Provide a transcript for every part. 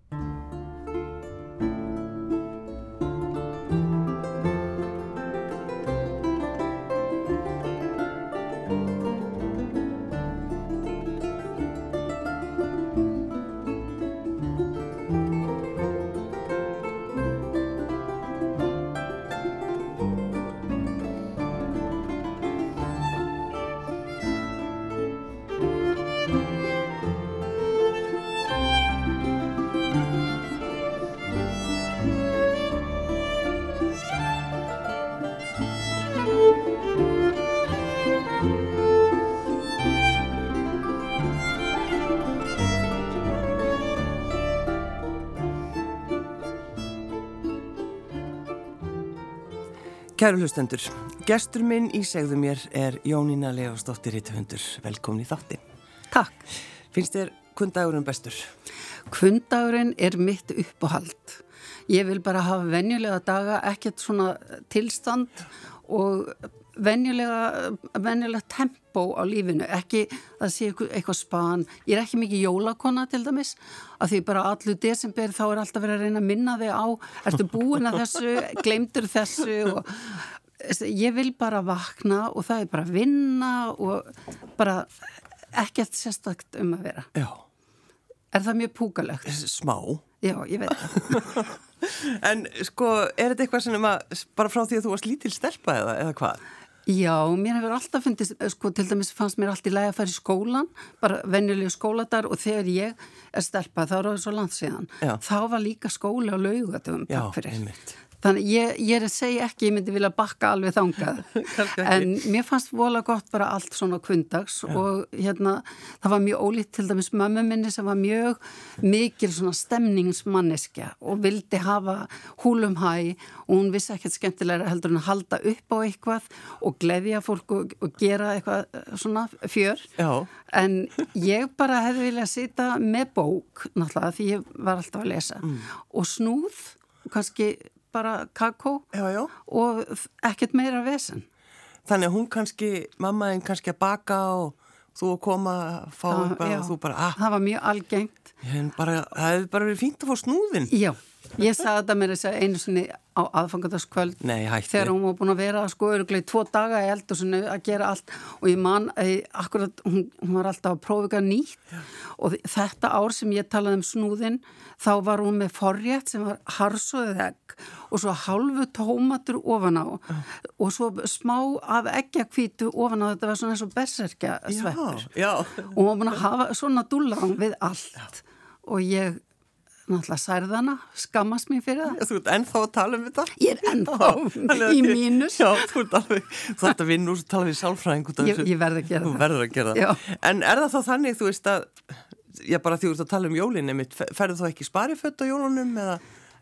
Kæru hlustendur, gestur minn í Segðu mér Jónína Leósdóttir rithöfundur. Velkomin í þáttinn. Takk. Finnst þér kvöldagurinn bestur? Kvöldagurinn mitt uppáhald. Ég vil bara hafa venjulega daga, ekkert svona tilstand og venjulega tempó á lífinu, ekki að sé eitthvað span. Ég ekki mikið jólakona til dæmis, að því bara allur desember þá alltaf verið að reyna að minna þig á, ertu búin að þessu, gleymdur þessu og ég vil bara vakna og það bara vinna og bara ekkert sérstakt að vera. Já. Það mjög púkalegt? Smá. Já, ég veit það. En sko, þetta eitthvað sem bara frá því að þú varst lítil stelpa eða hvað? Já, mér hefur alltaf fundist, sko, til dæmis fannst mér allt í lagi að fara í skólan, bara venjulegu skóladar og þegar ég stelpa, þá það svo langt síðan, þá var líka skóli á Laugadöfum, takk fyrir. Einmitt. Þannig ég segi ekki, ég myndi vilja bakka alveg þangað, en mér fannst vola gott bara allt svona kvundags og það var mjög ólíkt til dæmis mömmu minni sem var mjög mikil svona stemningsmanneskja og vildi hafa húlum hæ og hún vissi ekkert skemmtilega heldur en að halda upp á eitthvað og gleðja fólk og gera eitthvað svona fjör. Já. En ég bara hefði viljað sita með bók, náttúrulega, því ég var alltaf að lesa og snúð, kannski bara kakó og ekkert meira vesen. Þannig að hún kannski, mammaðin kannski að baka og þú að koma að fá eitthvað og þú bara það var mjög algengt. Það hefði bara verið fínt að fá snúðin. Já, ég sagði þetta mér þess að einu sinni á aðfangadagskvöld þegar hún var búin að vera sko örugglega í 2 daga í eldhúsinu að gera allt og ég man akkurat hún var alltaf að prófa eitthvað nýtt og þetta ár sem ég talaði snúðin þá var hún með forrétt sem var harsoðið egg og svo hálfu tómatur ofan á og svo smá af eggjahvítu ofan á, þetta var svona eins og berserkja sveppur og hún var búin að hafa svona dúllan við allt og ég náttúrulega særðana, skammast mér fyrir það. Þú ert ennþá að tala þetta? Ég ennþá í mínus. Já, þú ert að vinna úr að tala við sálfræðing út af þessu. Ég verð að gera það. Þú verður að gera það. Já. En það þá þannig, þú veist að, bara því þú ert að tala jólin, ferðu þú ekki spariföt á jólunum eða?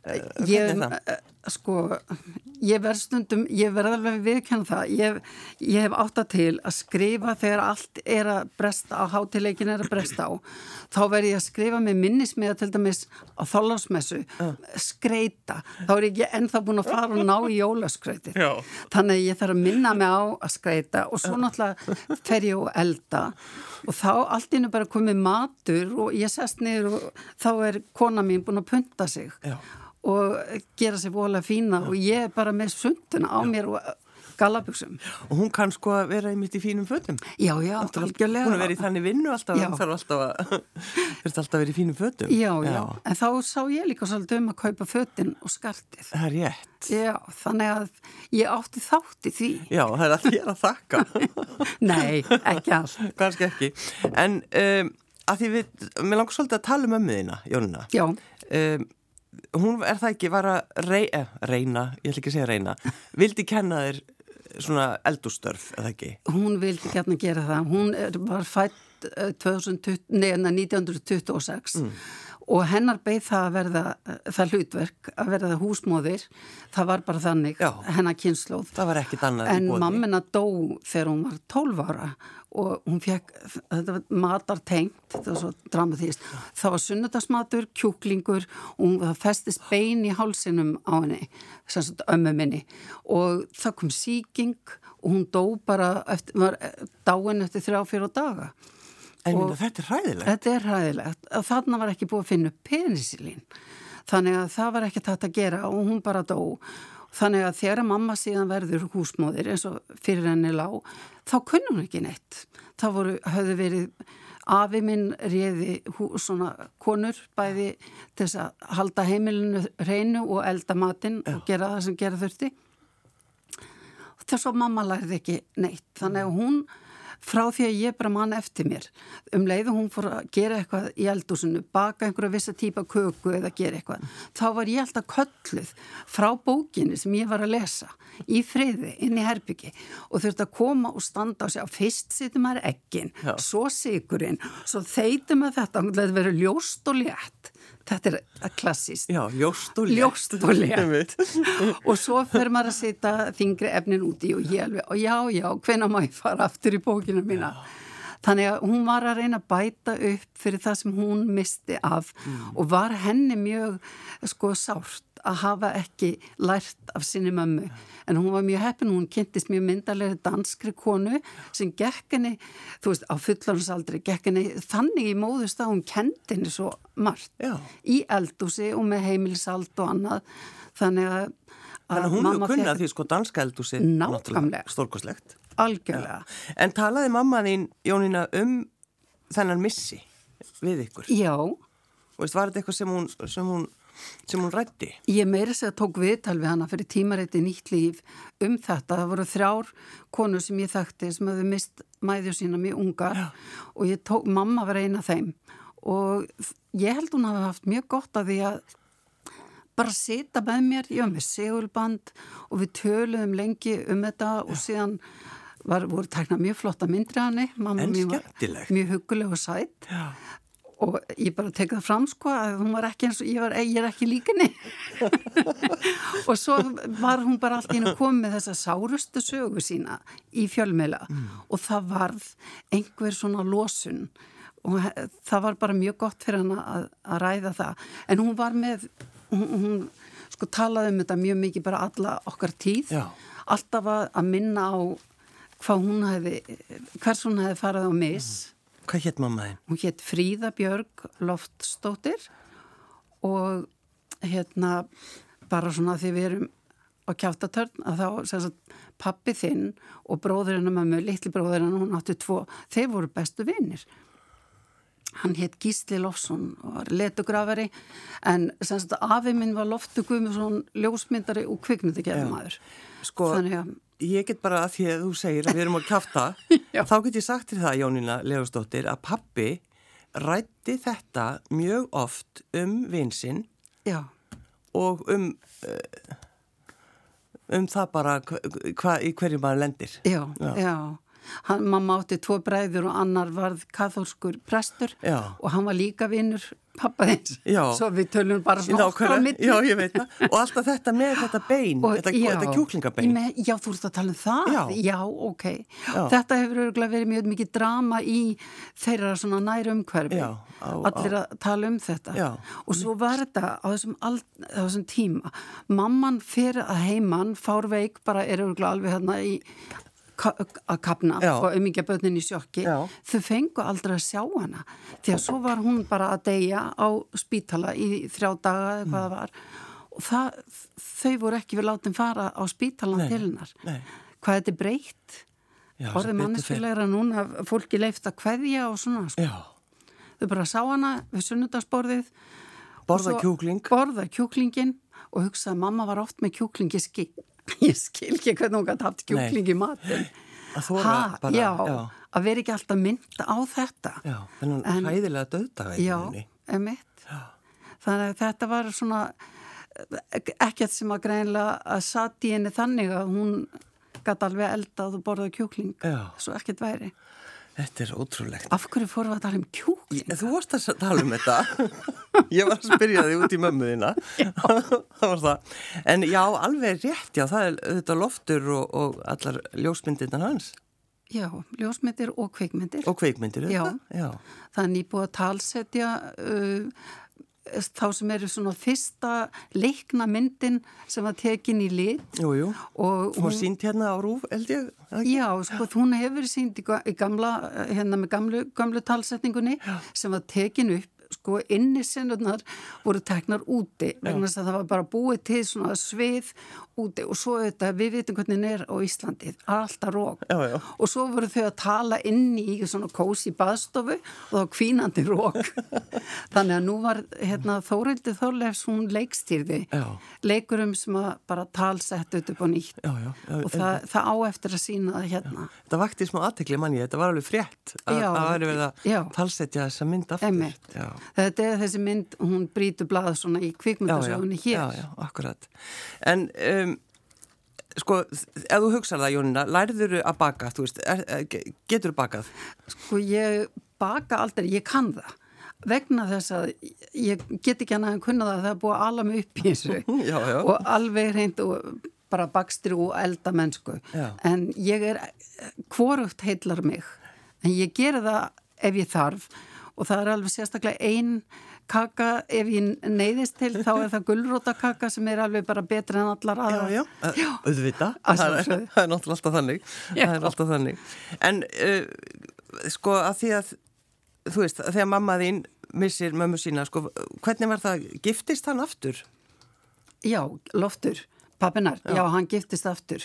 Ég verð stundum, ég verð alveg viðkenna það, ég hef átt að til að skrifa þegar allt að bresta á, hátileikin að bresta á, þá verð ég að skrifa með minnismiða til dæmis á Þorláksmessu, skreita, þá ég ekki ennþá búin að fara og ná í jólaskreitið, þannig að ég þarf að minna mig á að skreita og svo náttúrulega fer ég og elda og þá allt innu bara komið matur og ég sest niður og þá kona mín búin að punta sig. Já. Og gera sér voðalega fína og ég bara með sunduna á mér og gallabuxum. Og hún kann sko að vera einmitt í fínum fötum. Já, algjörlega. Hún har verið í þannig vinnu alltaf, hún þarf alltaf að vera í fínum fötum. Já. En þá sá ég líka svolítið að kaupa fötin og skartið. Það rétt. Já, þannig að ég átti þátt í því. Já, það að þér að þakka. Nei, ekki allt. Kannski ekki. En að því mér langar svolítið að tala ömmu þína, Jónína. Já. Hún það ekki, var að reyna, ég ætla ekki að segja reyna, vildi kenna þér svona eldhússtörf, eða ekki? Hún vildi gætna gera það. Hún var fædd 1926 og hennar beið það að verða það hlutverk, að verða húsmóðir. Það var bara þannig, hennar kynslóð. Það var ekkit annað í boði. En mammina dó þegar hún var 12 ára og hún fekk, þetta var matartengt, þetta var svo dramatíst. Það var sunnudagsmatur, kjúklingur og hún festist bein í hálsinum á henni, sem sagt ömmu minni. Og það kom sýking og hún dó bara, var dáin eftir 3-4 daga. En minna, þetta hræðilegt. Þetta hræðilegt. Þarna var ekki búið að finna penisilín. Þannig að það var ekki þetta að gera og hún bara dó. Þannig að þegar mamma síðan verður húsmóðir eins og fyrir henni lá, þá kunni hún ekki neitt. Það höfðu verið, afi minn réði svona konur bæði til þess að halda heimilinu hreinu og elda matinn og gera það sem gera þurfti. Þess að mamma lærði ekki neitt. Þannig að hún, frá því að ég bara man eftir mér, leið og hún fór að gera eitthvað í eldhúsinu, baka einhverja vissa típa köku eða gera eitthvað, þá var ég alltaf kölluð frá bókinni sem ég var að lesa í friði inn í herbyggi og þurfti að koma og standa á sig. Fyrst situr maður eggin, svo sykurinn, svo þeytum maður þetta, það verður ljóst og létt. Þetta klassískt. Já, ljóst og létt. Og svo fer maður að setja þingri efnin úti og ég alveg, og já, hvenær má ég fara aftur í bókina mína? Þannig að hún var að reyna að bæta upp fyrir það sem hún misti af og var henni mjög sárt að hafa ekki lært af sinni mömmu. En hún var mjög heppin, hún kynntist mjög myndarlegri danskri konu sem gekk henni, þú veist, á fullorðinsaldri, gekk henni þannig í móðust að hún kenndi henni svo margt. Já. Í eldhúsi og með heimilishald og annað. Þannig að hún hefur kunnað því danska eldhúsi náttúrulega stórkostlegt. Algjörlega. Já. En talaði mamma þín, Jónína, þennan missi við ykkur? Já. Og veist, var þetta eitthvað sem hún ræddi? Ég meira segja tók viðtal við hana fyrir tímareiti Nýtt líf þetta. Það voru 3 konur sem ég þekkti sem hefðu mist mæður sína mjög ungar. Já. Og mamma var eina af þeim og ég held hún hafi haft mjög gott af því að bara sita með mér, ég var með segulband og við töluðum lengi þetta og síðan voru teknað mjög flotta myndri af henni. Mamma mín var mjög hugguleg og sætt. Já. Og ég bara tek það fram að hún var ekki eins og ég er ekki líkinni. Og svo var hún bara allt í einu komið með þessa sárustu sögu sína í fjölmiðla og það varð einhver svona losun og það var bara mjög gott fyrir hana að ræða það. En hún var með, hún talaði þetta mjög mikið bara alla okkar tíð. Já. Alltaf að minna á hvers hún hefði farið á mis. Hvað hét mamma þín? Hún hét Fríða Björg Loftsdóttir og bara svona því við erum á Kjaftatörn að þá pabbi þinn og bróðurinn og mömmu, litli bróðurinn, hún átti 2, þeir voru bestu vinir. Hann hét Gísli Loftsson og var letugrafari en afi minn var Loftur Guðmundsson ljósmyndari og kvikmyndagerðarmaður. Þannig að ég get bara að því að þú segir að við erum að kjafta þá get ég sagt til það, Jónína Leósdóttir, að pabbi ræddi þetta mjög oft vinsinn og það bara í hverju maður lendir. Já. Mamma átti 2 bræður og annar varð kaþólskur prestur og hann var líka vinur pappa þins. Svo við tölum bara svona á milli. Já, ég veit það. Og alltaf þetta með þetta bein, þetta kjúklingabein. Já, þú ert að tala það? Já, ok. Já. Þetta hefur örgulega verið mjög mikið drama í þeirra svona nærumhverfi. Allir að tala þetta. Já. Og svo var þetta á þessum tíma. Mamman fer að heiman, fárveik, bara örgulega alveg hérna að kapna og umíkja börnin í sjokki. Þau fengu aldrei að sjá hana því að svo var hún bara að deyja á spítala í 3 daga eða hvað það var og þau voru ekki við látin fara á spítalan til hennar. Hvað þetta breytt? Orðið manneskilegra núna fólki leyft að kveðja og svona þau bara sá hana við sunnudagsborðið borða kjúklingin og hugsaði að mamma var oft með kjúklingi skikk. Ég skil ekki hvernig hún gæti haft kjúkling í matinn. Að vera ekki alltaf mynda á þetta. Já, þennan hæðilega döðdaga. Já, emitt. Þannig að þetta var svona ekkert sem að greinilega að satt í henni þannig að hún gæti alveg eldað og borðað kjúkling. Svo ekkert væri. Þetta ótrúlegt. Af hverju fórum við að tala kjúkling? Þú varst að tala þetta. Ég var að spyrja þig út í mömmu þína. Það var það. En já, alveg rétt, það þetta Loftur og allar ljósmyndirnar hans. Já, ljósmyndir og kvikmyndir. Og kvikmyndir, þetta? Já. Það nýbúið að talsetja þá sem eru svona fyrsta leikna myndin sem var tekin í lit. Jú. Og hún var sýnd hérna á RÚV, held ég? Já, sko, hún hefur verið sýnd í gamla, hérna með gamlu talsetningunni sem var tekin upp. Sko innisenurnar voru teknar úti vegna þess að það var bara búið til svona svið úti og svo þetta, við vitum hvernig á Íslandi, alltaf rók og svo voru þau að tala inni í svona kósi baðstofu og þá hvínandi rók þannig að nú var hérna Þórhildur Þorleifs, hún leikstýrði leikurum sem að bara talsett upp á nýtt og það á eftir að sýna það hérna. Það vakti smá athygli manni, þetta var alveg frétt að væri verið að talsetja þessa mynd aftur. Þetta er þessi mynd, hún brýtur blað svona í kvikmyndasögunni hér. Já, akkurat. En sko, ef þú hugsar það, Jónína, lærðurðu að baka, þú veist, geturðu bakað? Sko, ég baka aldrei, ég kann það. Vegna þess að ég get ekki annað en kunna það er búið að ala mig upp í þessu og alveg reynd og bara bakstri og elda mennsku. En ég hvorugt heillar mig. En ég gera það ef ég þarf og það er alveg sérstaklega ein kaka ef ég neyðist til þá er það gulrótakaka sem er alveg bara betra en allar aðra. Já, auðvitað. Það er náttúrulega alltaf þannig. Það er alltaf þannig. En sko að því að þú veist, þegar mamma þín missir mömmu sína, sko, hvernig var það, giftist hann aftur? Já, Loftur, pappinar, já, hann giftist aftur.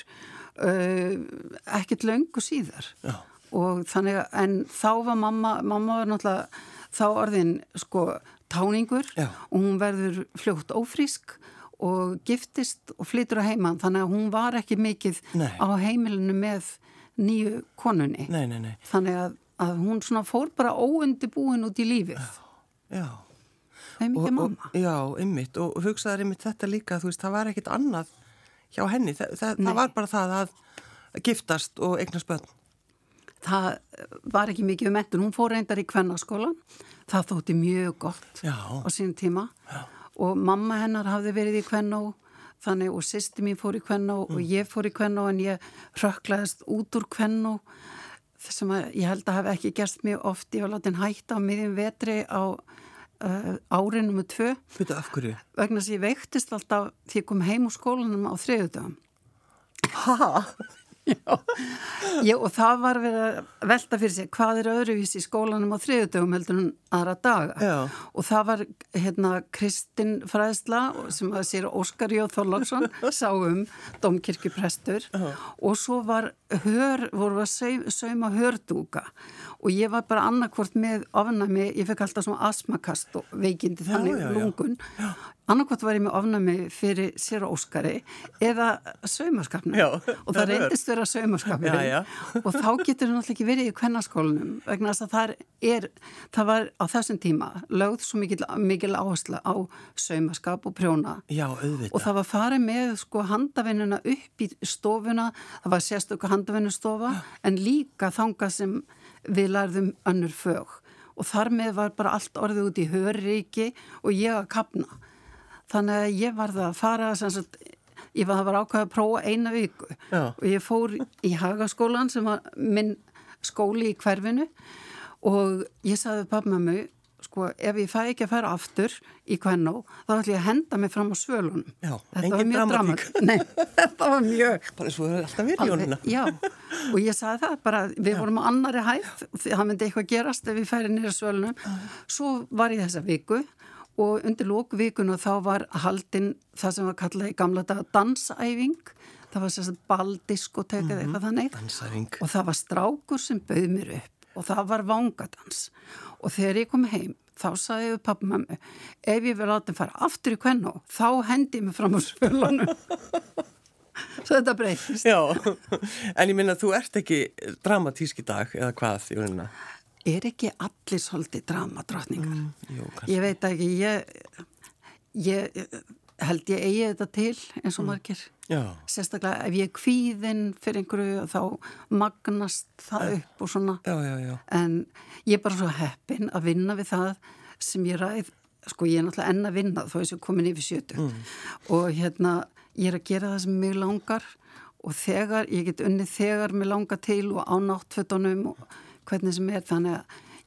Ekkert löngu síðar. Já. Og þannig að, en þá var mamma var náttúrulega þá orðin sko táningur og hún verður fljótt ófrísk og giftist og flytur á heimann þannig að hún var ekki mikið á heimilinu með nýju konunni. Nei. Þannig að hún svona fór bara óundibúin út í lífið. Já. Það er mikið mamma. Já, einmitt og hugsaðar einmitt þetta líka, þú veist, það var ekkit annað hjá henni. Það var bara það að giftast og eignast börn. Það var ekki mikið menntun, hún fór reyndar í kvennaskólan, það þótti mjög gott á sínum tíma og mamma hennar hafði verið í kvennó þannig og systir mín fór í kvennó og ég fór í kvennó en ég hrökklaðist út úr kvennó sem að ég held að hafi ekki gerst mjög oft, ég var látin hætta á miðjum vetri á ári nummer 2. Veitu af hverju? Vegna þess að ég veiktist alltaf því ég kom heim úr skólanum á þriðjudögum. Já, og það var verið að velta fyrir sig hvað öðruvísi í skólanum á þriðjudögum heldur en aðra daga og það var Kristin fræðsla sem að sér Óskar J. Þorláksson sá dómkirkjuprestur og svo voru að sauma hördúka og ég var bara annarkvort með ofnæmi, ég fekk alltaf svona astmakast og veikindi þannig lungun annarkvort var ég með ofnæmi fyrir sér Óskari eða saumaskapnum og það reyndist vera saumaskapnum og þá getur það náttúrulega ekki verið í kvennaskólanum vegna þess að það var á þessum tíma lögð svo mikil áhersla á saumaskap og prjóna og það var farið með sko handavinnuna upp í stofuna, það var sérstök handavinnustofa en líka þangað sem við lærðum önnur fög og þar með var bara allt orðið út í hörríki og ég að kafna. Þannig að ég var það að fara, ég var ákveð að prófa 1 viku og ég fór í Hagaskólan sem var minn skóli í hverfinu og ég sagði pappmömmu, sko, ef ég fæ ekki að fara aftur í kvennó, þá ætla ég að henda mig fram á svölunum. Já, engin dramatík. Nei, þetta var mjög... Bara svo er alltaf verið, Jónína. Já, og ég sagði það bara, við vorum á annari hæð, það myndi eitthvað gerast ef við færi niður svölunum. Svo var ég þessa viku og undir lókvikuna þá var haldin það sem var kallað í gamla daga dansæfing. Það var sérst baldiskotek eða eitthvað þannig. Dansæfing. Og það var strákur sem bauð mér upp og það var vangadans. Og þegar ég kom heim, þá sagði ég við pappamömmu, ef ég vil láta fara aftur í kvennó, þá hendi ég mig fram á svölunum. Svo þetta breytist. Já, en ég minna, þú ert ekki dramatísk í dag, eða hvað, Jónína? Er ekki allir svolítið dramadrottningar? Jú, kannski. Ég veit ekki, ég held ég eigi þetta til eins og margir. Já. Sérstaklega ef ég er kvíðinn fyrir einhverju þá magnast það upp og svona. Já. En ég er bara svo heppin að vinna við það sem ég ræð, sko ég er náttúrulega enn að vinna þó ég sé komin yfir 70. Og ég er að gera það sem mig langar og ég get unnið þegar mig langar til og á náttfötunum og hvernig sem er, þannig að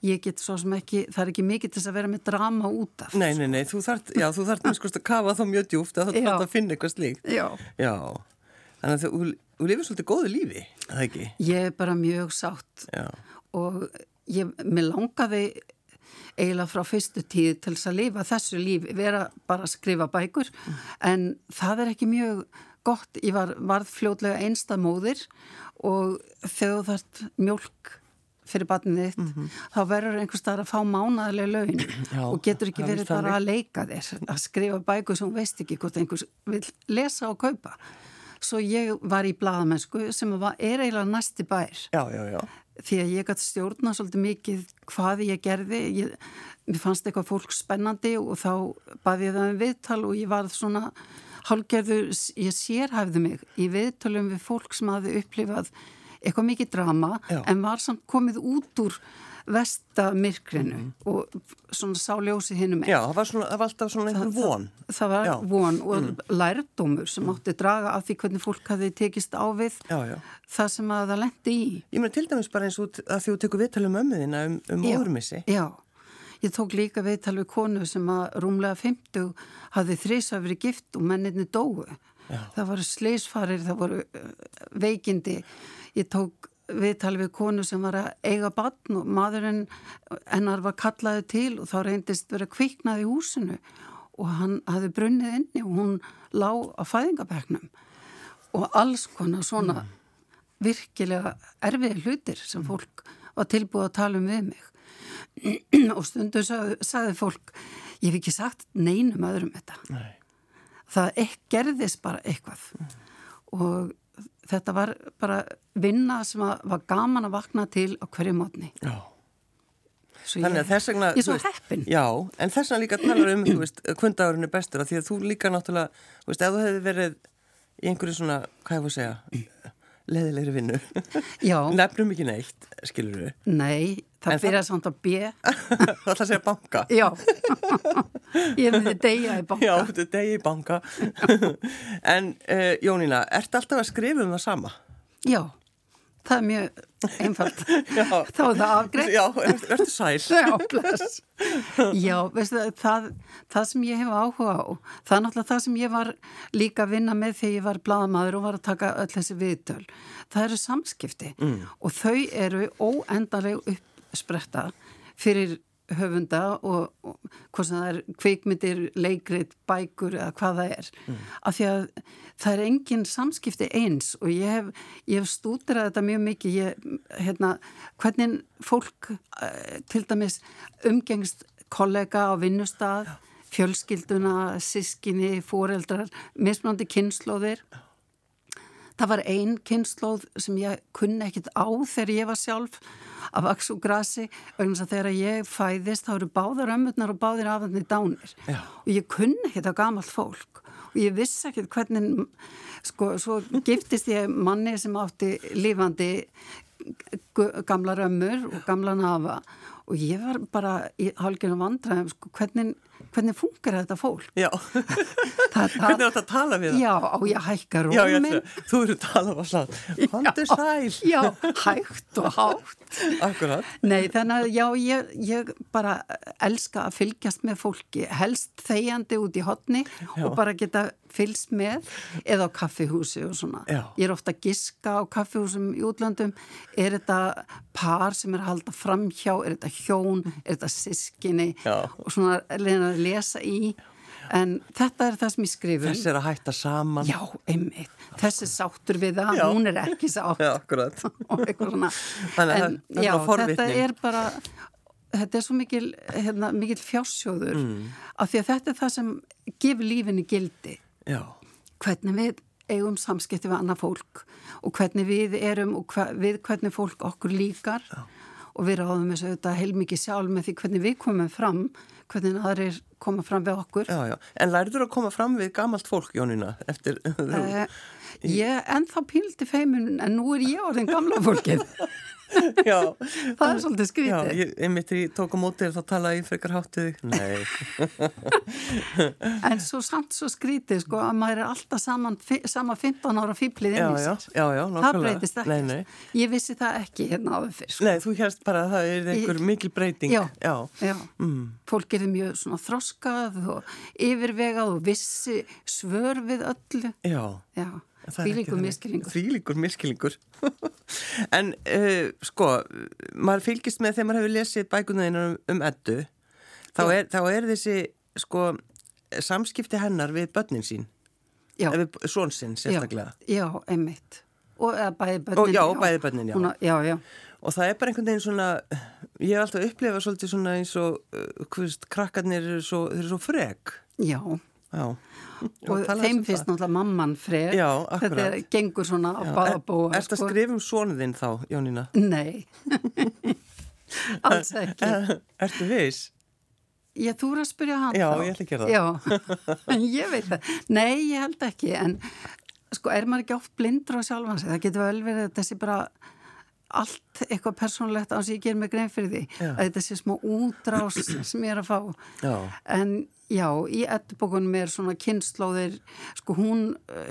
ég get svo sem ekki, það ekki mikið til þess að vera með drama út af. Nei, þú þarft að kafa þá mjög djúpt að þú þarft að finna eitthvað slíkt. Já. Þannig að þú lifir svolítið góðu lífi, það ekki? Ég er bara mjög sátt. Já. Og mér langaði eiginlega frá fyrstu tíð til þess að lifa þessu lífi, vera bara að skrifa bækur, en það ekki mjög gott. Ég varð fljótlega einstæð móðir og þegar þú þarft mjólk fyrir barnið þitt, þá verður einhvers staðar að fá mánaðarlega laun og getur ekki verið bara að leika þér, að skrifa bækur sem veist ekki hvort einhvers vil lesa og kaupa. Svo ég var í blaðamennsku sem eiginlega næsti bær. Já. Því að ég gæti stjórna svolítið mikið hvað ég gerði. Mér fannst eitthvað fólk spennandi og þá baði ég það viðtal og ég var svona hálfgerður, ég sérhæfði mig í viðtölum við fólk sem hafði upplifað eitthvað mikið drama en var samt komið út úr vestamirkrinu og svona sá ljósi hinum einn. Já, það var alltaf svona einhver von. Það var von og lærdómur sem átti draga af því hvernig fólk hafði tekist á við það sem að það lenti í. Ég meina til dæmis bara eins og að þú tekur viðtal mömmuðina móðurmissi. Já, ég tók líka viðtal við konu sem að rúmlega 50 hafði þrisvar verið gift og mennirni dóu. Það voru slysfarir, það voru veikindi. Ég tók viðtal við konu sem var að eiga barn og maðurinn hennar var kallaði til og þá reyndist verið kviknað í húsinu og hann hafði brunnið inni og hún lá á fæðingabekknum og alls konar svona virkilega erfiðir hlutir sem fólk var tilbúið að tala við mig og stundum sagði fólk, ég hef ekki sagt neinum öðrum þetta. Nei. Það gerðist bara eitthvað og þetta var bara vinna sem var gaman að vakna til á hverju mótni. Já. Þannig að þess vegna... Ég er svo heppin. Já, en þess vegna líka talar kvöndagurinn bestur, því að þú líka náttúrulega, ef þú hefði verið í einhverju svona, hvað ég voru að segja, leiðilegri vinnu. Já. Nefnum ekki neitt, skilur við. Nei, það byrjaði samt að B. Það ætla að segja banka. Já. Ég myndi deyja í banka. Já, þú deyja í banka. En Jónína, ertu alltaf að skrifa það sama? Já, það mjög einfalt. Þá það afgreitt. Já, ertu sæl. Já, bless. Já, veistu það sem ég hef áhuga á, það náttúrulega það sem ég var líka að vinna með þegar ég var blaðamaður og var að taka öll þessi viðtöl. Það eru samskipti og þau eru óendanleg uppspretta fyrir höfunda og hvað sem það er kvikmyndir, leikrit, bækur eða hvað það er. Af því að það er engin samskipti eins og ég hef stúderað þetta mjög mikið. Hvernig fólk til dæmis umgengst kollega á vinnustað, fjölskylduna, systkini, foreldrar, mismunandi kynslóðir. Það var ein kynslóð sem ég kunni ekkit á þegar ég var sjálf að vaks úr grasi vegna þess að þegar ég fæðist þá eru báðar ömmurnar og báðir afarnir dánir. Já. Og ég kunni ekkit á gamalt fólk og ég vissi ekkit hvernig, svo giftist ég manni sem átti lifandi gamlar ömmur og gamla nafa og ég var bara í hálfgerðum vandræðum, hvernig funkar þetta fólk? Já, hvernig er þetta að tala við það? Já, á ég hækka róminn. Já, þú eru að tala á slátt. Handu sæl. Já, hægt og hátt. Akkurat. Nei, þannig að já, ég bara elska að fylgjast með fólki, helst þegjandi út í hotni og bara geta fylgst með eða á kaffihúsi og svona. Já. Ég er ofta að giska á kaffihúsum í útlöndum. Er þetta par sem er að halda framhjá? Er þetta hjón? Er þetta systkini? Já. Og svona að lesa í. En þetta er það sem ég skrifum. Þessi er að hætta saman. Já, einmitt. Þessi sáttur við það, hún er ekki sátt. Já, akkurat. Og eitthvað svona. Þannig að það er forvitni. Þetta er bara... Þetta er svo mikil fjársjóður af því að þetta er það sem gefur lífinni gildi. Já. Hvernig við eigum samskipti við annað fólk og hvernig við erum og hvernig fólk okkur líkar. Já. Og við ráðum þessu auðvitað heilmikið sjálf með því hvernig við komum fram, hvernig aðrir koma fram við okkur. Já. En lærður að koma fram við gamalt fólk, Jónína, eftir... Ég ennþá pínldi feimin en nú ég orðin gamla fólkið. Já. Það svolítið skrítið. Já, einmitt þegar ég tók á móti þá talaði ég frekar hátt við þig. Nei. En svo samt svo skrítið sko að maður alltaf sama 15 ára fíplið inn í sér. Já, nákvæmlega. Það breytist ekki. Nei. Ég vissi það ekki hérna áður fyrr. Sko. Nei, þú hérst bara að það einhver mikil breyting. Já. Fólk mjög svona þroskað og yfirvegað og vissi svör við öllu. Já. Þvílíkur miskilningur. En sko, maður fylgist með þegar maður hefur lesið bækurnar Eddu, þá er þessi sko samskipti hennar við börnin sín, við son sinn sérstaklega. Já, einmitt. Og bæði börnin. Bæði börnin, já. Og það er bara einhvern veginn svona, ég hef alltaf upplifað svolítið svona eins og, krakkarnir þeir eru svo frek. Já. Og þeim finnst náttúrulega mamman frek. Já, akkurat. Þetta gengur svona á báða bóa. Ertu að skrifa sonuð þinn þá, Jónína? Nei. Alls ekki. Ertu viss? Þú að spyrja hann Já, þá. Ég ætla að gera það. Já, ég veit það. Nei, ég held ekki, en sko, maður ekki oft blindur á sjálfan sig? Það getur vel verið að þessi bara allt eitthvað persónulegt á sem ég ger mig grein fyrir því. Að þetta sé smá útrás sem ég að fá. Já. En já, í Eddubókunum svona kynslóðir, sko hún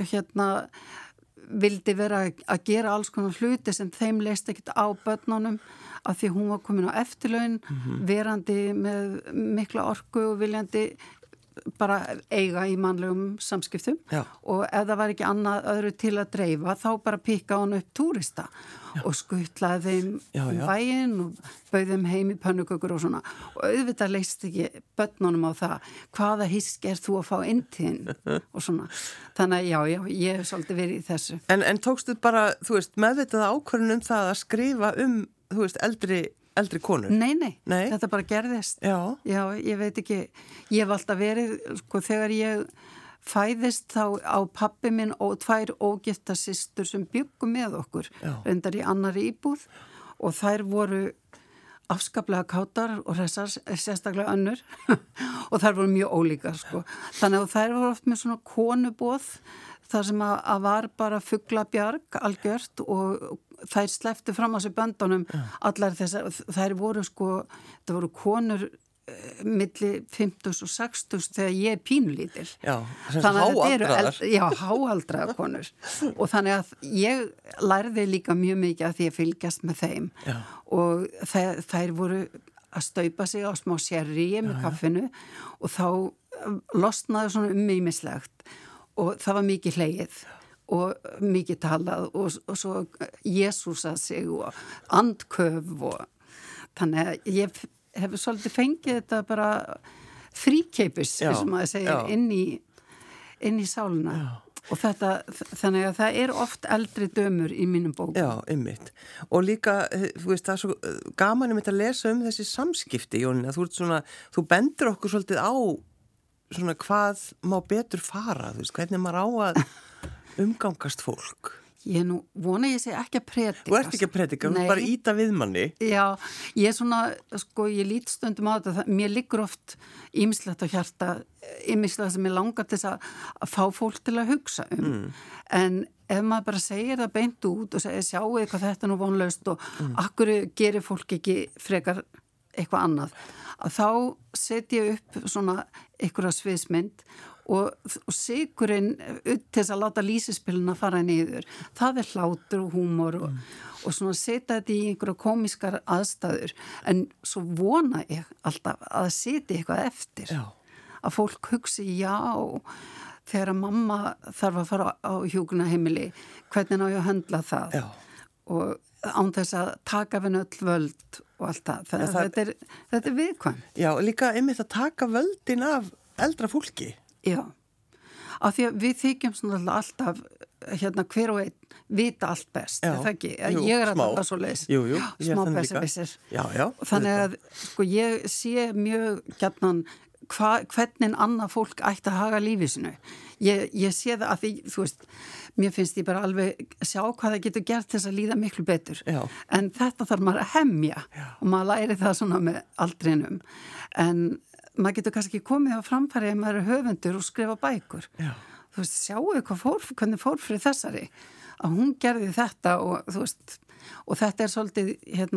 vildi vera að gera alls konar hluti sem þeim leist ekkert á börnunum af því hún var komin á eftirlaun, verandi með mikla orku og viljandi bara eiga í mannlegum samskiptum og ef það var ekki annað öðru til að dreifa þá bara pikka hún upp túrista og skuttlaði þeim væginn og bauð þeim heim í pönnukökur og svona og auðvitað leist ekki börnunum á það hvaða hisk þú að fá inn til þinn og svona þannig að ég hef svolítið verið í þessu. En tókstu bara, meðvitað ákvörðun það að skrifa eldri konur? Nei, þetta bara gerðist. Já, ég veit ekki, ég hef alltaf verið, sko, þegar ég fæðist þá á pabbi minn og 2 ógifta systur sem bjuggu með okkur, reyndar í annarri íbúð og þær voru afskaplega kátar og hressar, sérstaklega önnur og þær voru mjög ólíkar, sko. Þannig að þær voru oft með svona konuboð þar sem að var bara fuglabjarg algjört og þær slepptu fram á sig böndunum allar þessar, þær voru sko, það voru konur milli 50 og 60 þegar ég pínulítil. Já, háaldraðar. Já, háaldraðar konur og þannig að ég lærði líka mjög mikið að því að fylgjast með þeim og þær voru að staupa sig á smá sherry með kaffinu og þá losnaði svona ýmislegt og það var mikið hlegið og mikið talað og svo Jesúsa sig og andköf og þannig að ég hef svolítið fengið þetta bara fríkeipis sem maður segir inn í sáluna og þetta, þannig að það er oft eldri dömur í mínum bókum. Já, einmitt. Og líka, það er svo gaman að lesa þessi samskipti, Jónína, þú bendur okkur svolítið á svona hvað má betur fara, hvernig maður á að umgangast fólk. Ég nú vona ég sé ekki að predika. Þú ert ekki að predika, þú ert bara íta við manni. Já, ég ég lít stundum á þetta, mér liggur oft ýmislegt á hjarta, ýmislegt sem ég langar til að fá fólk til að hugsa en ef maður bara segir það beint út og segir sjáu hvað þetta er nú vonlaust og akkur gerir fólk ekki frekar eitthvað annað, að þá setja ég upp svona einhverja sviðsmynd og sigurinn til þess að láta lýsispiluna fara niður. Það er hlátur og húmor og svona setja þetta í einhverja komískar aðstæður en svo vona ég alltaf að það setja eitthvað eftir. Að fólk hugsi þegar mamma þarf að fara á hjúkrunarheimili, hvernig ná ég að höndla það og án þess að taka við öll völd og allt það. Þetta er viðkvæmt. Já, líka einmitt að taka völdin af eldra fólki. Já, af því að við þykjum svona alltaf hver og einn vita allt best, er það ekki? Ég er alltaf svo leis. Smá besservissir. Þannig að ég sé mjög gjarnan hvernig annað fólk ætti að haga lífið sinu. Ég sé það að því, mér finnst ég bara alveg sjá hvað það getur gert þess að líða miklu betur. En þetta þarf maður að hemja og maður læri það svona með aldrinum. En maður getur kannski komið á framfæri ef maður er höfundur og skrifa bækur. þú veist, sjáu hvernig fór fyrir þessari að hún gerði þetta og þú veist, og þetta svolítið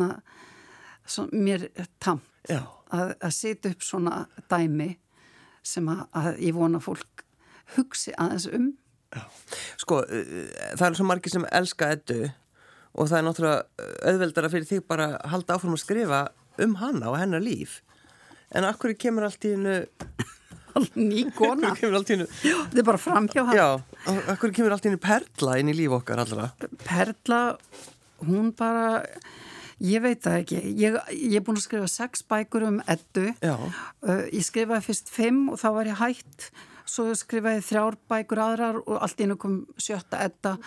mér tamt að setja upp svona dæmi sem að ég vona fólk hugsi aðeins Já. Sko, það svo margir sem elska Eddu og það náttúrulega auðveldara fyrir þig bara að halda áfram að skrifa hana og hennar líf en akkur kemur allt í hennu ný kona þetta bara framhjá hann Já, akkur kemur allt í hennu Perla inn í líf okkar allra Perla, hún bara ég veit það ekki ég búin að skrifa 6 bækur Eddu ég skrifaði fyrst 5 og þá var ég hætt svo skrifaði 3 bækur aðrar og allt í hennu kom 7. Edda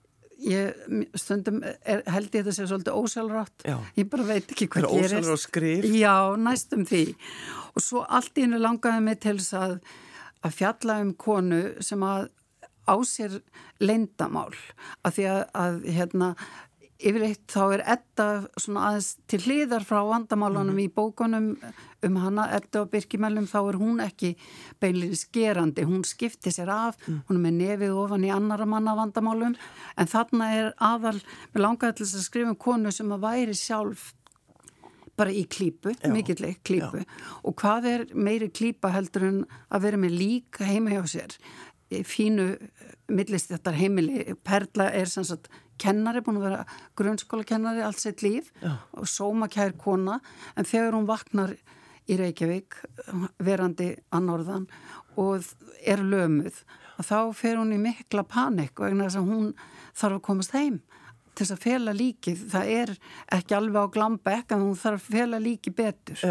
stundum held ég þetta sé svolítið ósjálfrátt ég bara veit ekki hvað gerist ósjálfrátt skrif já, næstum því og svo allt í hennu langaði mig til þess að fjalla konu sem að á sér leyndamál af því að yfirleitt þá Edda svona aðeins til hliðar frá vandamálunum í bókunum hana Edda og Birkimellum þá hún ekki beinlega skerandi, hún skipti sér af, hún með nefið ofan í annara manna vandamálum en þarna aðal, mér langaði til þess að skrifa konu sem að væri sjálf bara í klípu, mikilvæg klípu og hvað meiri klípa heldur en að vera með lík heima hjá sér fínu millistéttar heimili Perla sem sagt kennari, búin að vera grunnskólakennari allt sitt líf og sómakær kona en þegar hún vaknar í Reykjavík verandi að norðan og lömuð og þá fer hún í mikla panik vegna þess að hún þarf að komast heim til þess að fela líkið það ekki alveg á glambekk en hún þarf að fela líkið betur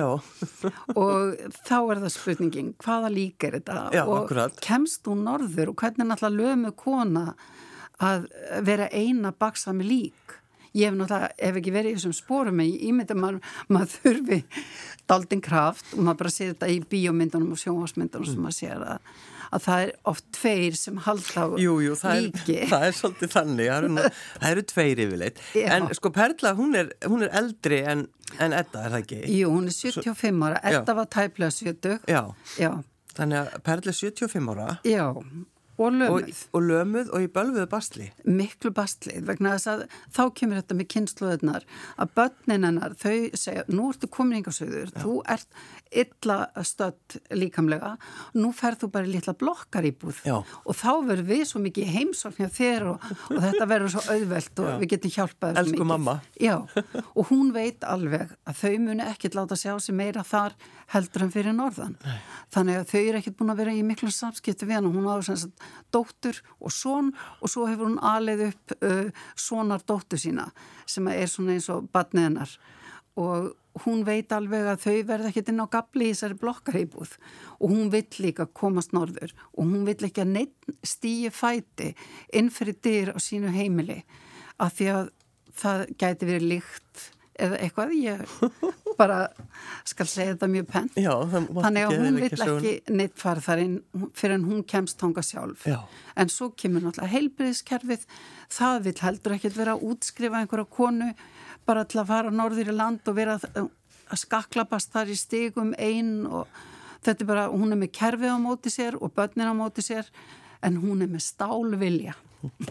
og þá það spurningin hvaða lík þetta og akkurat. Kemst hún norður og hvernig náttúrulega lömuð kona að vera eina baksa með lík ég hef ekki verið í þessum sporum en ég ímynda maður þurfi daldinn kraft og maður bara sér þetta í bíómyndunum og sjónvarsmyndunum sem maður sér að það oft 2 sem halda á líki það svolítið þannig það eru 2 yfirleitt en sko Perla hún er eldri en Edda það ekki? Jú, hún 75 ára Edda var tæplega 70 Já. Þannig að Perla 75 ára Já og lömuð. Og lömuð og í bölvuðu bastli. Miklu bastli, vegna þess að þá kemur þetta með kynslóðunar að börnin hennar, þau segja, nú ertu komin hingað suður, þú ert illa stödd líkamlega, nú ferð þú bara í litla blokkaríbúð og þá verður við svo mikið heimsókn hjá þér og þetta verður svo auðvelt og við getum hjálpað þessu mikið. Elsku mamma. Já, og hún veit alveg að þau muni ekkert láta sjá sig meira þar heldur en fyrir norðan. Þannig að þau eru ekkert búin að vera í miklu samskipti við hann og hún á sem sagt dóttur og son og svo hefur hún alið upp sonar dóttur sína sem er svona eins og barnið hennar og hún veit alveg að þau verða ekkert inn á gafli í þessari blokkaríbúð og hún vill líka komast norður og hún vill ekki að neitt stíi fæti inn fyrir dyr á sínu heimili af því að það gæti verið líkt eða eitthvað, ég bara skal segja þetta mjög pennt. Já, þannig að hún vill ekki neitt fara þar inn fyrir en hún kemst þangað sjálf. Já. En svo kemur náttúrulega heilbrigðiskerfið, það vill heldur ekkert vera að útskrifa einhverja konu bara til að fara norður í land og vera að skaklapast þar í stigum ein og þetta bara, hún með kerfið á móti sér og börnin á móti sér en hún með stálvilja.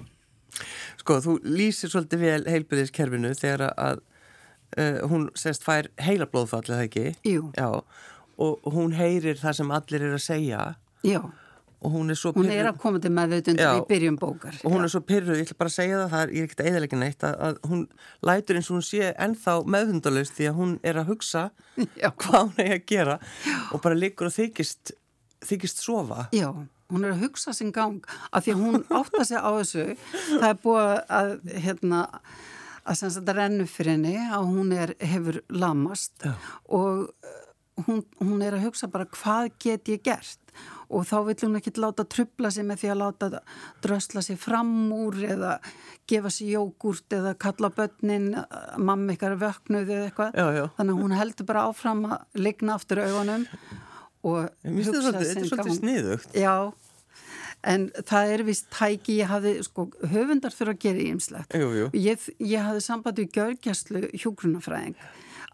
Sko, þú lýsir svolítið vel heilbrigðiskerfinu þegar að hún sérst fær heilablóðfall eða ekki? Jú. Já, og hún heyrir það sem allir að segja. Já. Og hún svo pirruð. Hún að koma til meðvitundar í byrjun bókar. Og hún svo pirruð, ég ætla bara að segja það, ég ekkert að eyðileggja neitt, að hún lætur eins og hún sé ennþá meðvitundalaust því að hún að hugsa hvað hún að gera og bara liggur og þykist sofa. Já. Hún að hugsa sinn gang af því að hún átta sig á þessu. Það búið að sem sagt að rennu fyrir henni að hún hefur lamast og hún að hugsa bara hvað get ég gert og þá vill hún ekki láta trubla sig með því að láta drösla sig fram úr eða gefa sig jógurt eða kalla börnin mamma ykkar vöknuð eða eitthvað þannig að hún heldur bara áfram að ligna aftur augunum og hugsa sinn gang. Þetta svolítið sniðugt. Já. En það vist tæki, ég hafði, höfundar fyrir að gera ýmslegt. Jú. Ég hafði samband við gjörgæslu hjúkrunarfræðing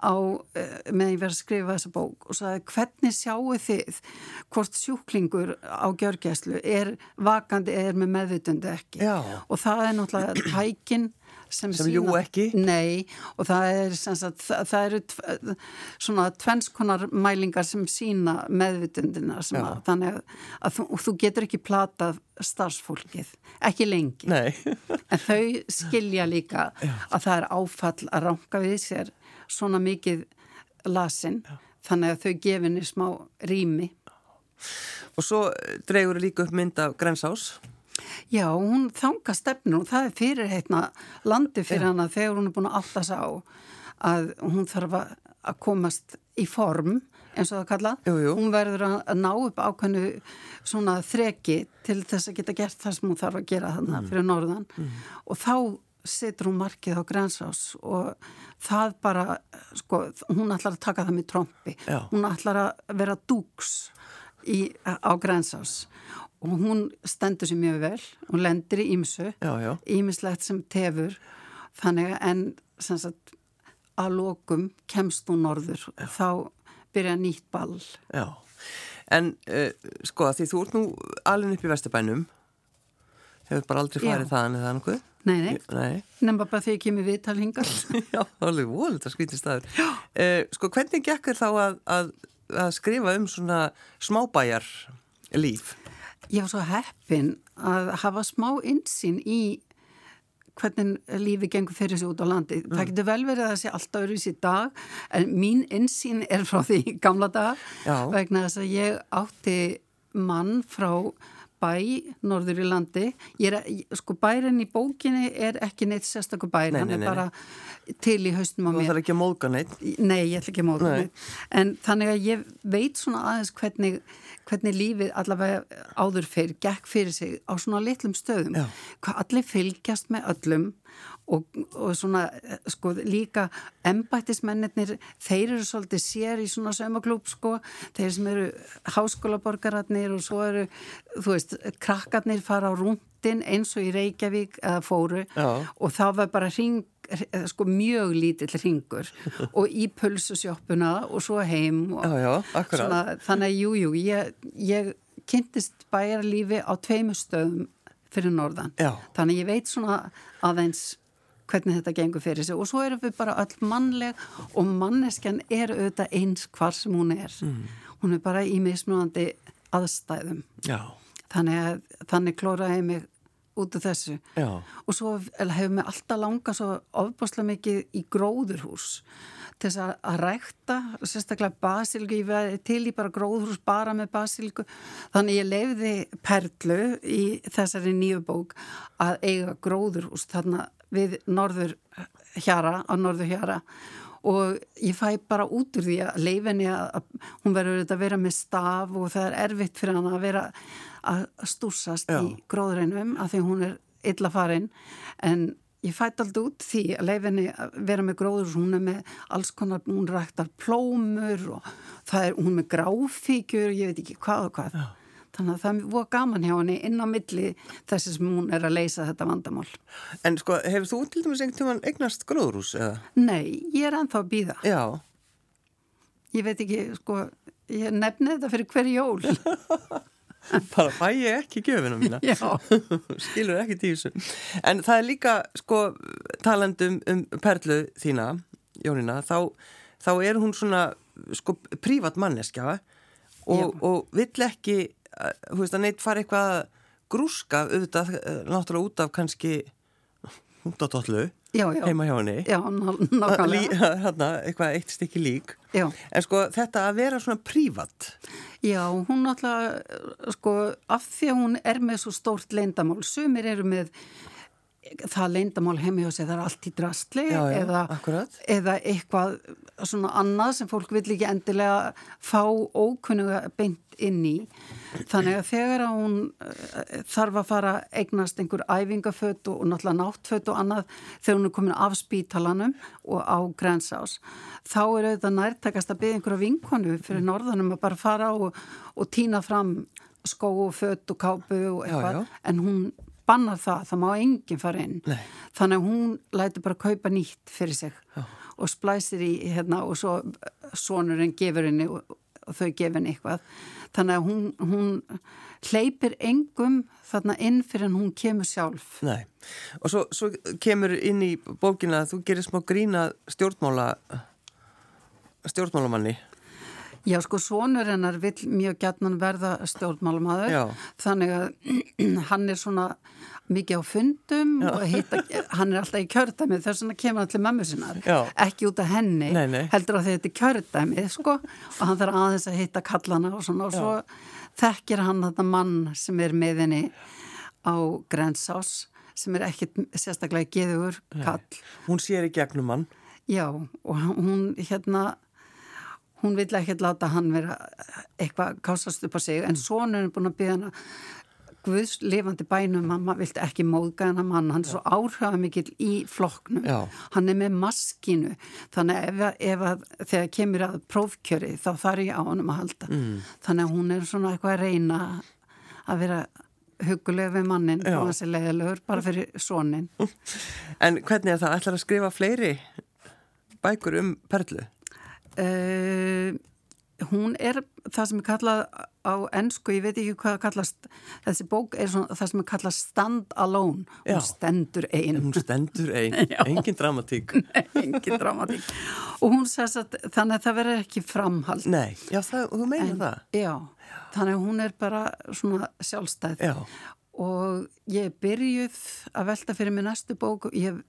meðan ég verið að skrifa þessa bók og sagði hvernig sjáu þið hvort sjúklingur á gjörgæslu vakandi með meðvitundi ekki. Já. Og það náttúrulega tækin sem jú ekki. Nei, og það það eru svona tvennskonar mælingar sem sína meðvitundina þannig að þú getur ekki platað starfsfólkið, ekki lengi. Nei. En þau skilja líka að það áfall að ranka við sér svona mikið lasin, þannig að þau gefinni smá rými. Og svo dregur líka upp mynd af Grensás. Já, hún þanga stefnu og það fyrir landi fyrir hana þegar hún búin að átta sig á að hún þarf að komast í form, eins og það kallað. Jú. Hún verður að ná upp ákveðnu svona þreki til þess að geta gert það sem hún þarf að gera þarna fyrir norðan. Og þá setur hún markið á Grensás og það bara, hún ætlar að taka það með trompi. Já. Hún ætlar að vera dúks á Grensás. Og hún stendur sér mjög vel, hún lendir í ýmsu, ýmislegt sem tefur, þannig en sem sagt, að lokum kemst hún norður og þá byrja nýtt ball. Já, en því þú ert nú alveg upp í Vesturbænum, hefur bara aldrei farið þaðan eða annað? Nei. Nefnum bara þegar ég kemur viðtal hingað. Já, alveg volið að skýta staður. Hvernig gekk þér þá að skrifa svona smábæjar líf? Ég var svo heppin að hafa smá innsýn í hvernig lífi gengur fyrir sig út á landi. Það getur vel verið að það sé alltaf öðruvísi í dag, en mín innsýn frá því gamla dag, vegna þess að ég átti mann frá bæ norður í landi. Bærinn í bókinni ekki neitt sérstakur bær, hann bara til í haustum á mér. Það þarf ekki að móðga neitt? Nei, ég ætla ekki að móðga neitt. En þannig að ég veit svona aðeins hvernig lífið allavega áður fyrir, gekk fyrir sig á svona litlum stöðum. Já. Hvað allir fylgjast með öllum og svona, líka embættismennirnir, þeir eru svolítið sér í svona saumaklúbb, þeir sem eru háskólaborgararnir og svo eru, krakkarnir fara á rúndin eins og í Reykjavík eða fóru. Já. Og það var bara mjög lítill hringur og í pulsusjoppuna og svo heim og akkurat. Þannig að jú, ég kynntist bæjarlífi á 2 stöðum fyrir norðan. Já. Þannig ég veit svona aðeins hvernig þetta gengur fyrir sig og svo erum við bara öll mannleg og manneskjan auðvitað eins hvar sem hún hún bara í mismunandi aðstæðum. Já. Þannig klóraði ég mig út af þessu. Já. Og svo hefur mig alltaf langað svo ofboðslega mikið í gróðurhús til þess að rækta, sérstaklega basilíku, ég var til í bara gróðurhús bara með basilíku, þannig ég leyfði Perlu í þessari nýju bók að eiga gróðurhús þarna við Norðurhjara og ég fæ bara út úr því að leyfinni að hún verður að vera með staf og það erfitt fyrir hana að vera að stúsast í gróðreinum af því hún illa farin, en ég fætt alltaf út því að leyfinni að vera með gróður, hún með alls konar, hún ræktar plómur og hún með gráfíkjur, ég veit ekki hvað og hvað. Já. Þannig að það var gaman hjá henni inn á milli þessi sem hún að leysa þetta vandamál. En hefur þú til dæmis einhvern tímann eignast gróðurhús eða? Nei, ég ennþá að bíða. Já. Ég veit ekki, ég nefni þetta fyrir hver jól. Bara fæ ég ekki gjöfina mína. Já. Skilur ekki tísu. En það líka, talandum Perlu þína, Jónína, þá hún svona, prívat manneskja og vill ekki, að neitt fara eitthvað grúska, auðvitað, náttúrulega út af kannski hundadollu heima hjá henni. Já, nákvæmlega. Eitthvað eitt stykki lík. Já. En þetta að vera svona prívat. Já, hún náttúrulega, af því að hún með svo stórt leyndamál, sumir eru með það leyndamál heima hjá sig, það allt í drastli eða eitthvað svona annað sem fólk vill ekki endilega fá ókunnuga beint inn í. Þannig að þegar hún þarf að fara eignast einhver æfingaföt og náttúrulega náttföt og annað þegar hún komin af spítalanum og á Grensás, þá auðvitað nærtækast að biðja einhverja vinkonu fyrir norðanum að bara fara og tína fram skó og föt og kápu og eitthvað, en hún bannar það má enginn fara inn. Nei. Þannig að hún lætur bara kaupa nýtt fyrir sig. Já. og splæsir í og svo sonurinn gefur henni og þau gefur henni eitthvað. Þannig að hún hleypir engum þarna inn fyrir en hún kemur sjálf. Nei, og svo kemur inn í bókina að þú gerir smá grína stjórnmálamanni. Já, sko, sonur hennar vill mjög gjarnan verða stjórnmálamaður. Já. Þannig að hann svona mikið á fundum og hann alltaf í kjördæmið, þess vegna kemur hann til mömmu sinnar. Ekki út af henni, heldur að þetta kjördæmið, sko, og hann þarf aðeins að hitta kallana og svona, og svo þekkir hann þetta mann sem með henni á Grensás, sem ekkit sérstaklega geðugur kall. Hún sér í gegnum hann. Já, og hún hún vill ekkert láta hann vera eitthvað kásast upp á sig, en sonur búin að biðja hana Guðs lifandi bænum, mamma vilti ekki móðga hennar mann, hann svo áhrifamikill í flokknum. Já. Hann með maskínu, þannig ef þegar kemur að prófkjöri þá þarf ég á honum að halda. Þannig að hún svona eitthvað að reyna að vera hugguleg við mannin og hans leiðilegur bara fyrir sonin. En hvernig það? Ætlar að skrifa fleiri bækur Perlu? Hún það sem kallað á ensku, ég veit ekki hvað kallast, þessi bók svona það sem kallað stand alone. Hún stendur ein. Hún stendur ein, engin dramatík. Nei, engin dramatík. Og hún sagði að þannig að það verður ekki framhald. Nei, já, þú meinar það. Já, þannig að hún bara svona sjálfstæð. Já. Og ég byrjuð að velta fyrir mig næstu bók,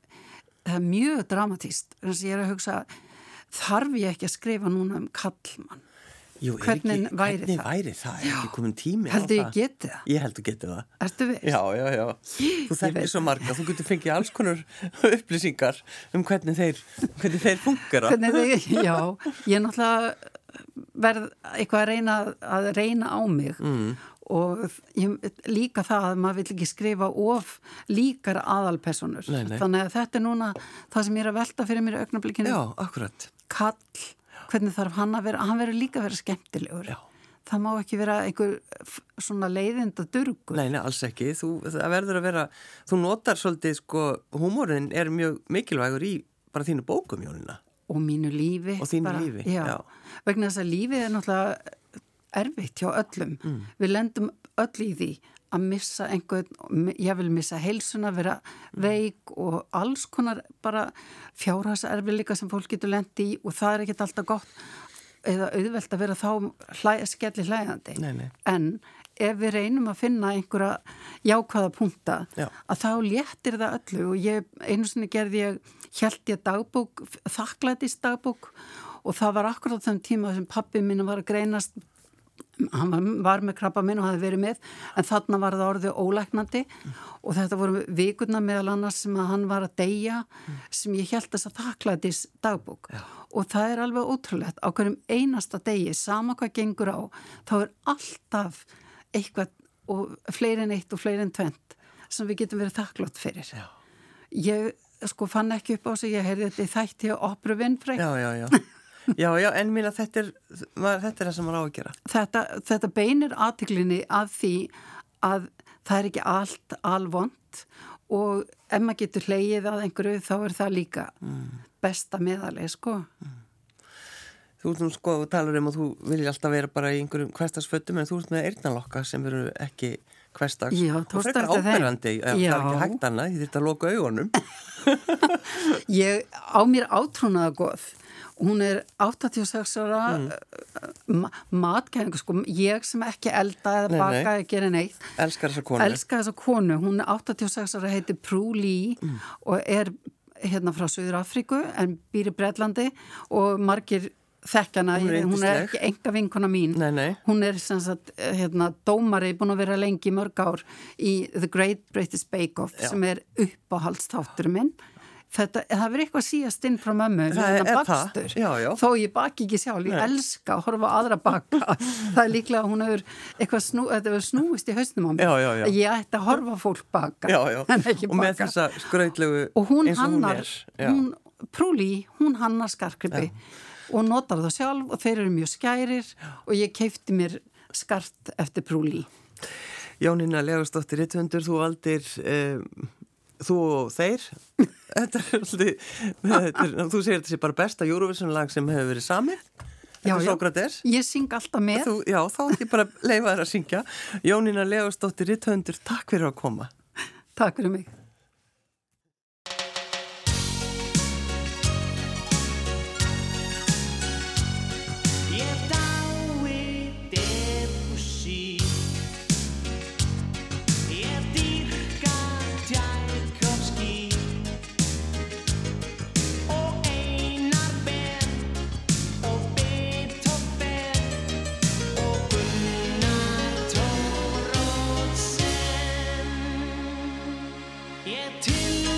það mjög dramatíst, þannig að ég að hugsa, þarf ég ekki að skrifa núna kallmann? Jú, hvernig væri það? Er ekki komin tími á það? Heldur ég geti það? Ég heldur geti það. Ertu viss? Já. Þú þekkir svo marga, þú getur fengið alls konar upplýsingar hvernig þeir fungera. Já, ég náttúrulega verð eitthvað að reyna á mig. Og líka það að maður vill ekki skrifa of líkar aðalpersonur. Nei. Þannig að þetta núna það sem ég að velta fyrir mér í augnablikinu. Já, akkurat. Kall, hvernig þarf hann að vera, hann verður líka að vera skemmtilegur. Já. Það má ekki vera einhver svona leiðinda durgur. Nei, alls ekki. Það verður að vera, þú notar svolítið, sko, húmórin mjög mikilvægur í bara þínu bókum, Jónína. Og mínu lífi. Og þínu lífi, já. Vegna þess að lífið náttúrulega erfitt hjá öllum. Við lendum öll í því að missa einhvern, ég vil missa heilsuna, vera veik og alls konar bara fjárhagserfiðleika sem fólk getur lent í og það ekkert alltaf gott eða auðvelt að vera þá skelli hlægandi. Nei. En ef við reynum að finna einhverja jákvæða punkta, að þá léttir það öllu og einu sinni hélt ég dagbók, þakklætis dagbók og það var akkurat þann tíma sem pabbi mín var að greinast. Hann var með krabbaminn og hafði verið með, en þarna var það orðið ólæknandi og þetta voru vikurna meðal annars sem að hann var að deyja sem ég hélt þess að þakklætis dagbók. Og það alveg ótrúlegt, á hverjum einasta degi, sama hvað gengur á, þá alltaf eitthvað og fleiri en eitt og fleiri en tvennt sem við getum verið þakklátt fyrir. Ég fann ekki upp á sig, ég heyrði þetta í þætti á Opru Winfrey. Já, en mín að þetta er það sem maður á að gera. Þetta beinir athyglinni að því að það ekki allt alvont og ef maður getur hlegið að einhverju þá það líka besta meðalegi, sko. Þú talar og þú vilja alltaf vera bara í einhverjum hversdagsfötum en þú ert með eyrnalokka sem eru ekki hversdags. Já, og frekar áberandi, það ekki hægt annað, ég þurfti að loka augunum. Ég á mér átrúnaða góð. Hún 86 ára, matkæðingu, sko, ég sem ekki elda eða baka eða gera neitt. Elskar þessa konu. Hún 86 ára, heitir Prue Lee og frá Suður Afríku en býr í Bretlandi og margir þekkjana, hún ekki enga vinkona mín. Nei. Hún sem sagt, dómari, búin að vera lengi mörg ár í The Great British Bake Off sem uppáhaldsþáttur minn. Það verður eitthvað síast inn frá mömmu bakstur, þó ég baki ekki sjálf, ég elska að horfa á aðra baka það líklega að hún hefur eitthvað snúist í hausnum á mig ég ætti að horfa fólk baka en ekki baka og með þessa skrautlegu og hún hannar Prue Lee, hún hannar skarkribbi og notar það sjálf og þeir eru mjög skærir og ég keypti mér skart eftir Prue Lee. Jónína Leósdóttir, rithöfundur, þú valdir þú og þeir þetta er þú segir þetta sé bara besta Eurovision-lag sem hefur verið samið. Já, ég syng alltaf með. Já, þá ætti ég bara leyfa þér að syngja. Jónína Leósdóttir, rithöfundur, takk fyrir að koma. Takk fyrir mig. Till